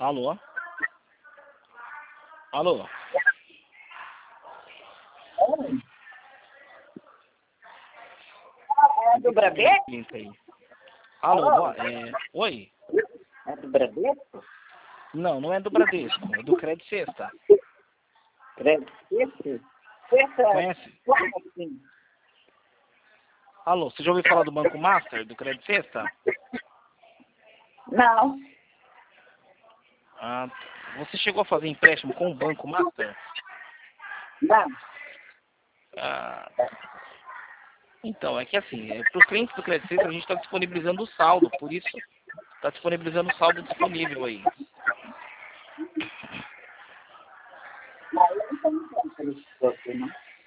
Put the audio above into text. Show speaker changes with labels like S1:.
S1: Alô? Alô?
S2: Oi. É do Bradesco?
S1: Alô, oi?
S2: É do Bradesco?
S1: Não, não é do Bradesco, é do Crédito Sexta.
S2: Bradesco? Sexta?
S1: Conhece?
S2: Como assim?
S1: Alô, você já ouviu falar do Banco Master, do Crédito Sexta?
S2: Não.
S1: Ah, você chegou a fazer empréstimo com o Banco Master?
S2: Não.
S1: Ah, então, é que assim, para os clientes do Crédito Sexta a gente está disponibilizando o saldo, por isso está disponibilizando o saldo disponível aí.